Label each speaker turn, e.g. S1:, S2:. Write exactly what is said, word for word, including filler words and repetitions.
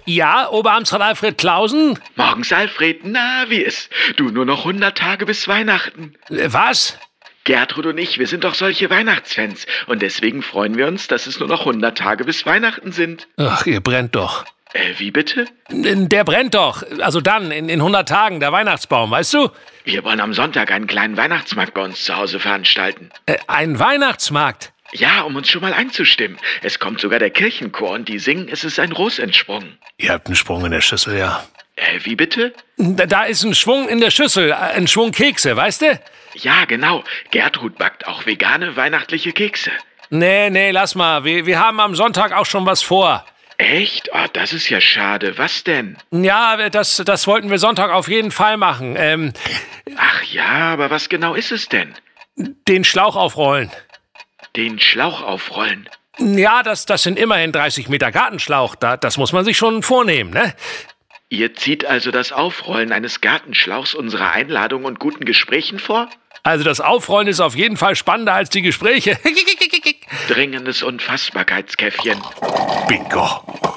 S1: Ja, Oberamtsrat Alfred Clausen?
S2: Morgens, Alfred. Na, wie ist? Du, nur noch hundert Tage bis Weihnachten.
S1: Äh, was?
S2: Gertrud und ich, wir sind doch solche Weihnachtsfans. Und deswegen freuen wir uns, dass es nur noch hundert Tage bis Weihnachten sind.
S1: Ach, ihr brennt doch.
S2: Äh, wie bitte?
S1: Der brennt doch. Also dann, in, in hundert Tagen, der Weihnachtsbaum, weißt du?
S2: Wir wollen am Sonntag einen kleinen Weihnachtsmarkt bei uns zu Hause veranstalten.
S1: Äh, ein Weihnachtsmarkt?
S2: Ja, um uns schon mal einzustimmen. Es kommt sogar der Kirchenchor und die singen, es ist ein Ros entsprungen.
S1: Ihr habt einen Sprung in der Schüssel, ja.
S2: Äh, wie bitte?
S1: Da, da ist ein Schwung in der Schüssel, ein Schwung Kekse, weißt du?
S2: Ja, genau. Gertrud backt auch vegane weihnachtliche Kekse.
S1: Nee, nee, lass mal. Wir, wir haben am Sonntag auch schon was vor.
S2: Echt? Oh, das ist ja schade. Was denn?
S1: Ja, das, das wollten wir Sonntag auf jeden Fall machen. Ähm,
S2: Ach ja, aber was genau ist es denn?
S1: Den Schlauch aufrollen.
S2: Den Schlauch aufrollen?
S1: Ja, das, das sind immerhin dreißig Meter Gartenschlauch. Da, das muss man sich schon vornehmen, ne?
S2: Ihr zieht also das Aufrollen eines Gartenschlauchs unserer Einladung und guten Gesprächen vor?
S1: Also das Aufrollen ist auf jeden Fall spannender als die Gespräche.
S2: Dringendes Unfassbarkeitskäffchen.
S1: Bingo.